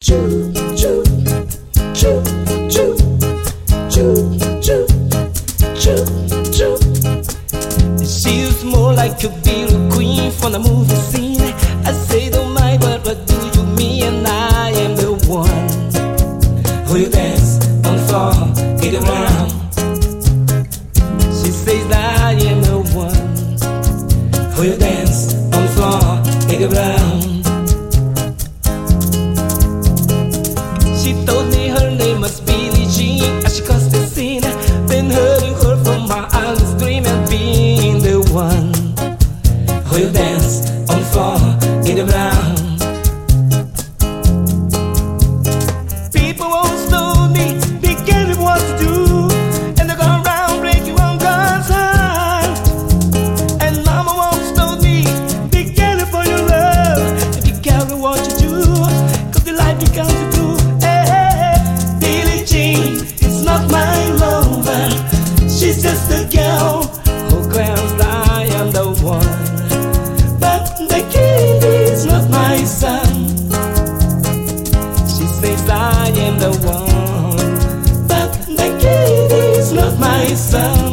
choo, choo, choo, choo, choo, choo, choo, choo. She's more like a beauty queen from the movie scene. I say don't mind, but what do you mean? And I am the one who you dance on the floor, get around. She says I am the one who you dance on the floor, get around. She told me her name was Billie Jean as she crossed the scene. Been hearing her from my eyes, dreaming being the one who you dance on the floor, get around. People always told me, be careful what to do, and they go around breaking one girl's heart. And mama always told me, be careful for your love, and be careful what you do, cause the life becomes a do. Hey, Billie Jean is not my lover, she's just a girl who claims I am the one. But the kid is not my son. She says I am the one, but the kid is not my son.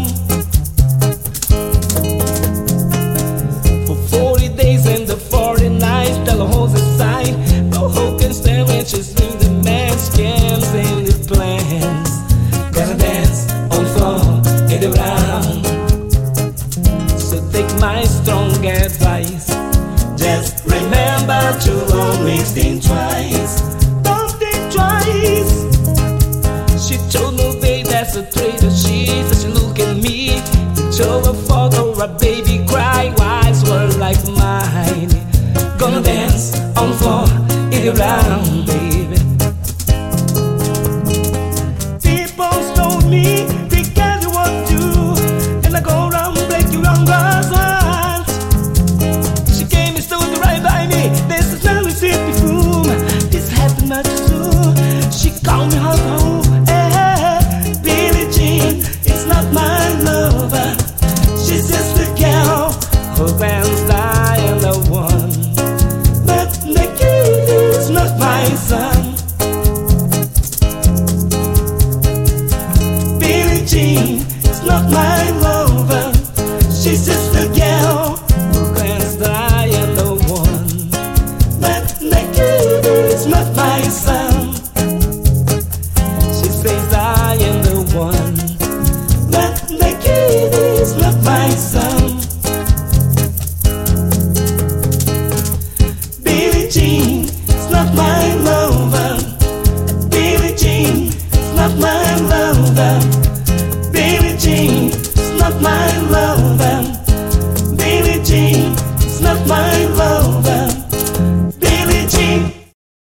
For 40 days and the 40 nights, tell her hold aside. But who can stand when she's doing the man scams and the plans? Gonna dance on the floor, get around. So take my strong advice. Just remember to always think twice. Don't think twice. She told me, babe, that's a traitor. She said she look at me, show a photo, a baby cry, eyes were like mine. Gonna dance on the floor, get around, baby. People told me, be careful what to do, and I go around break your wrong girl's heart. She came and stood right by me. This is very silly fool. This happened much too. She called me her home. Hey, Billie Jean is not my lover. She's just a girl who claims I am the one. But the kid is not my son. Billie Jean is not my lover. She's just a girl who claims that I am the one. But the kid is not my son.